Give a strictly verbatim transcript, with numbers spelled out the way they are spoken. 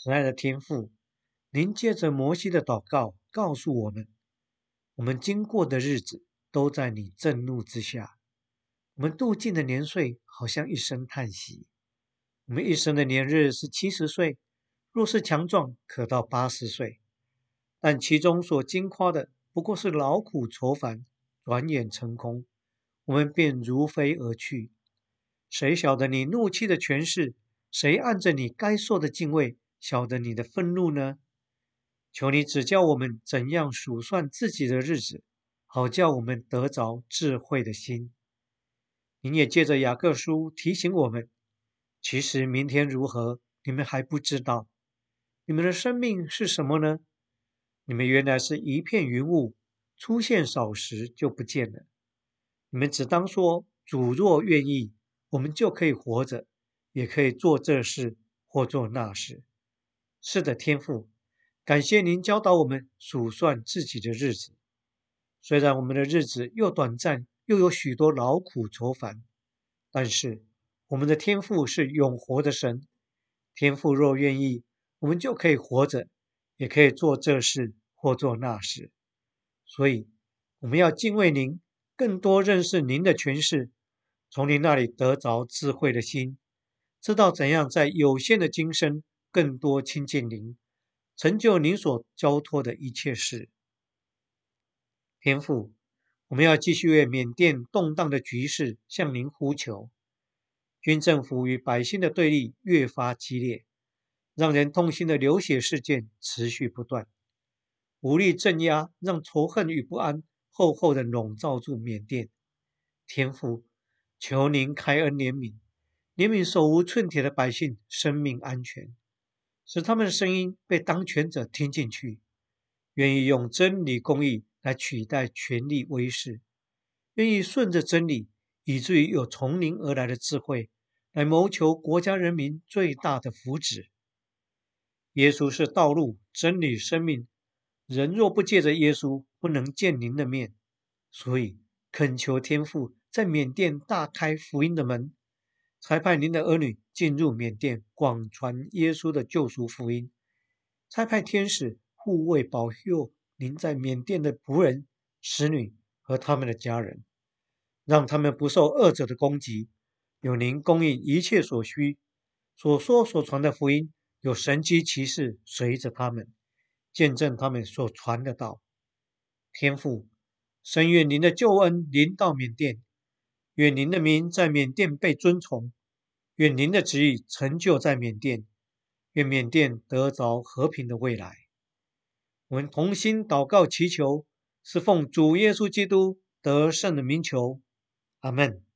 慈爱的天父，您借着摩西的祷告告诉我们，我们经过的日子都在你震怒之下。我们度尽的年岁好像一声叹息。我们一生的年日是七十岁，若是强壮，可到八十岁。但其中所经夸的不过是劳苦愁烦，转眼成空，我们便如飞而去。谁晓得你怒气的权势？谁按着你该受的敬畏，晓得你的愤怒呢？求你指教我们怎样数算自己的日子，好叫我们得着智慧的心。您也借着雅各书提醒我们，其实明天如何，你们还不知道。你们的生命是什么呢？你们原来是一片云雾，出现少时就不见了。你们只当说，主若愿意，我们就可以活着，也可以做这事或做那事。是的，天父，感谢您教导我们数算自己的日子。虽然我们的日子又短暂，又有许多劳苦愁烦，但是我们的天父是永活的神。天父若愿意，我们就可以活着，也可以做这事或做那事。所以我们要敬畏您，更多认识您的权势，从您那里得着智慧的心，知道怎样在有限的今生更多亲近您，成就您所交托的一切事。天父，我们要继续为缅甸动荡的局势向您呼求。军政府与百姓的对立越发激烈，让人痛心的流血事件持续不断，武力镇压让仇恨与不安厚厚的笼罩住缅甸。天父，求您开恩怜悯，怜悯手无寸铁的百姓生命安全，使他们的声音被当权者听进去，愿意用真理公义来取代权力威势，愿意顺着真理，以至于有从您而来的智慧，来谋求国家人民最大的福祉。耶稣是道路、真理、生命，人若不借着耶稣，不能见您的面。所以恳求天父在缅甸大开福音的门，差派您的儿女进入缅甸，广传耶稣的救赎福音，差派天使护卫保佑您在缅甸的仆人、使女和他们的家人，让他们不受恶者的攻击，有您供应一切所需，所说所传的福音有神迹奇事随着他们，见证他们所传的道。天父，深愿您的救恩临到缅甸，愿您的名在缅甸被尊崇，愿您的旨意成就在缅甸，愿缅甸得着和平的未来。我们同心祷告祈求，是奉主耶稣基督得胜的名求。阿们。